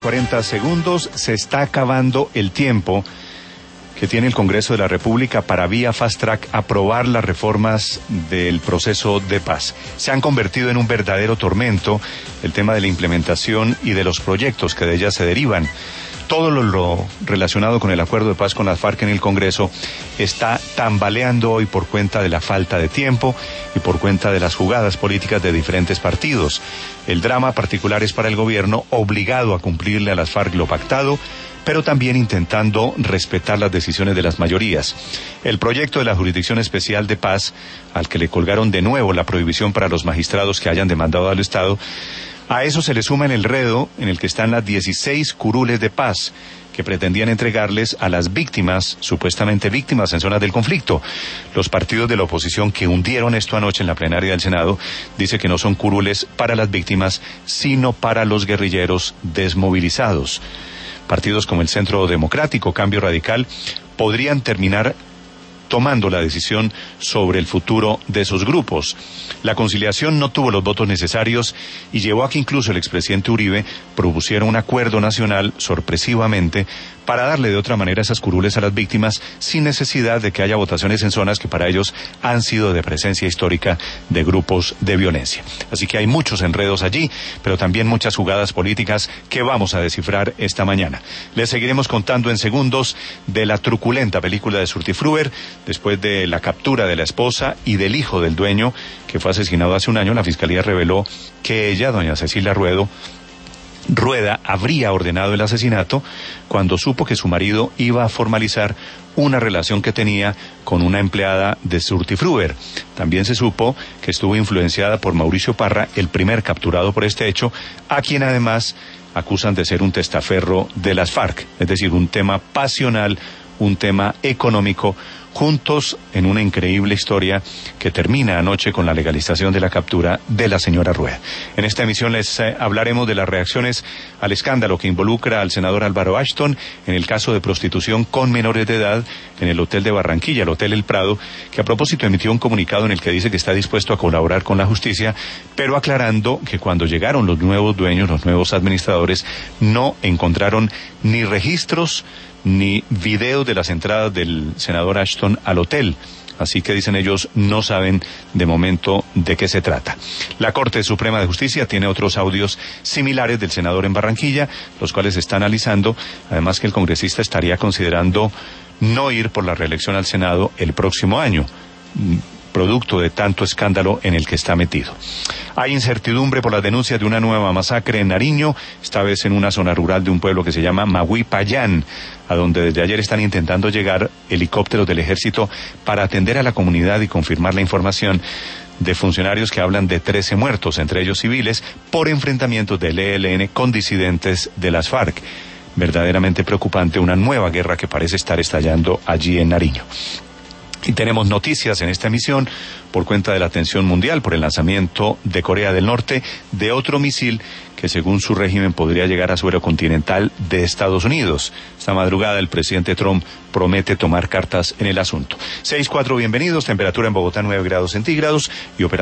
40 segundos, se está acabando el tiempo que tiene el Congreso de la República para vía fast track aprobar las reformas del proceso de paz. Se han convertido en un verdadero tormento el tema de la implementación y de los proyectos que de ellas se derivan. Todo lo relacionado con el acuerdo de paz con las FARC en el Congreso está tambaleando hoy por cuenta de la falta de tiempo y por cuenta de las jugadas políticas de diferentes partidos. El drama particular es para el gobierno, obligado a cumplirle a las FARC lo pactado, pero también intentando respetar las decisiones de las mayorías. El proyecto de la Jurisdicción Especial de Paz, al que le colgaron de nuevo la prohibición para los magistrados que hayan demandado al Estado, a eso se le suma el enredo en el que están las 16 curules de paz que pretendían entregarles a las víctimas, supuestamente víctimas en zonas del conflicto. Los partidos de la oposición que hundieron esto anoche en la plenaria del Senado dice que no son curules para las víctimas, sino para los guerrilleros desmovilizados. Partidos como el Centro Democrático, Cambio Radical, podrían terminar tomando la decisión sobre el futuro de esos grupos. La conciliación no tuvo los votos necesarios y llevó a que incluso el expresidente Uribe propusiera un acuerdo nacional sorpresivamente para darle de otra manera esas curules a las víctimas sin necesidad de que haya votaciones en zonas que para ellos han sido de presencia histórica de grupos de violencia. Así que hay muchos enredos allí, pero también muchas jugadas políticas que vamos a descifrar esta mañana. Les seguiremos contando en segundos de la truculenta película de Surtifruer, después de la captura de la esposa y del hijo del dueño, que fue asesinado hace un año. La Fiscalía reveló que ella, doña Cecilia Rueda, habría ordenado el asesinato cuando supo que su marido iba a formalizar una relación que tenía con una empleada de Surtifruer. También se supo que estuvo influenciada por Mauricio Parra, el primer capturado por este hecho, a quien además acusan de ser un testaferro de las FARC, es decir, un tema pasional, un tema económico, juntos en una increíble historia que termina anoche con la legalización de la captura de la señora Rueda. En esta emisión les hablaremos de las reacciones al escándalo que involucra al senador Álvaro Ashton en el caso de prostitución con menores de edad en el hotel de Barranquilla, el Hotel El Prado, que a propósito emitió un comunicado en el que dice que está dispuesto a colaborar con la justicia, pero aclarando que cuando llegaron los nuevos dueños, los nuevos administradores, no encontraron ni registros ni videos de las entradas del senador Ashton al hotel. Así que, dicen ellos, no saben de momento de qué se trata. La Corte Suprema de Justicia tiene otros audios similares del senador en Barranquilla, los cuales se está analizando. Además que el congresista estaría considerando no ir por la reelección al Senado el próximo año, producto de tanto escándalo en el que está metido. Hay incertidumbre por las denuncias de una nueva masacre en Nariño, esta vez en una zona rural de un pueblo que se llama Maguipayán, a donde desde ayer están intentando llegar helicópteros del ejército para atender a la comunidad y confirmar la información de funcionarios que hablan de 13 muertos, entre ellos civiles, por enfrentamientos del ELN con disidentes de las FARC. Verdaderamente preocupante, una nueva guerra que parece estar estallando allí en Nariño. Y tenemos noticias en esta emisión por cuenta de la tensión mundial por el lanzamiento de Corea del Norte de otro misil que según su régimen podría llegar a suelo continental de Estados Unidos. Esta madrugada el presidente Trump promete tomar cartas en el asunto. 6-4, bienvenidos, temperatura en Bogotá 9 grados centígrados y operación